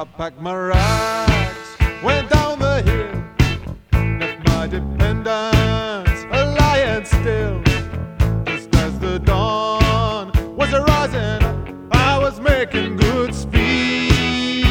I packed my rags, went down the hill, left my dependents lying still. Just as the dawn was arising, I was making good speed.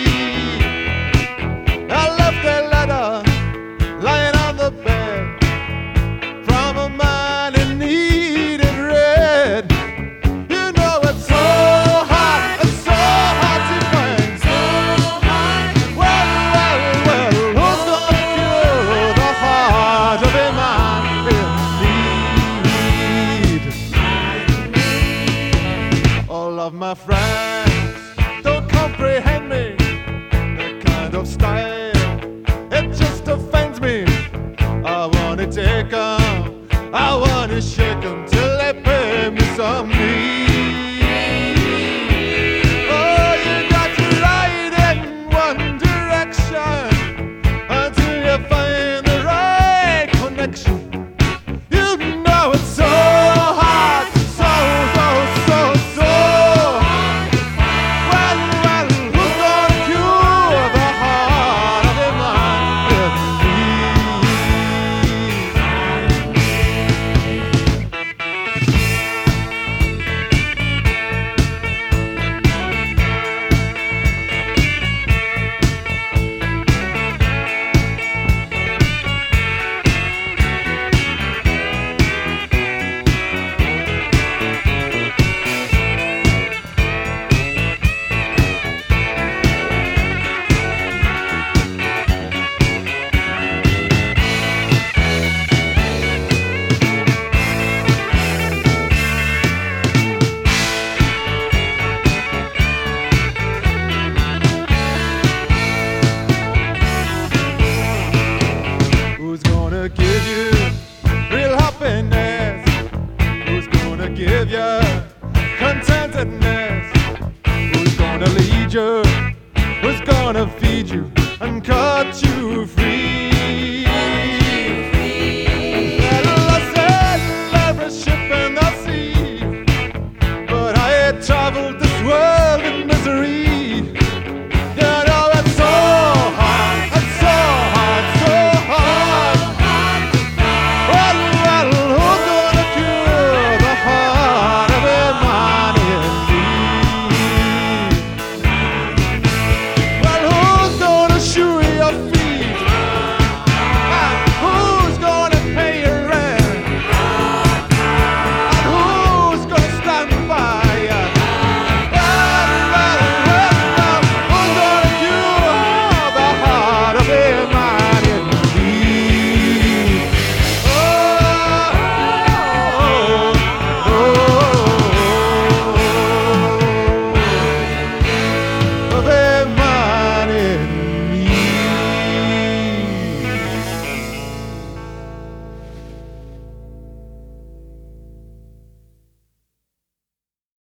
I left a letter lying on the bed from a man in need and read. You know it's so hot, it's so hot to find. So hot. Well, who's gonna cure the heart of a man in need? All of my friends don't comprehend me, the kind of style, it just offends me. I wanna take 'em, I wanna shake 'em.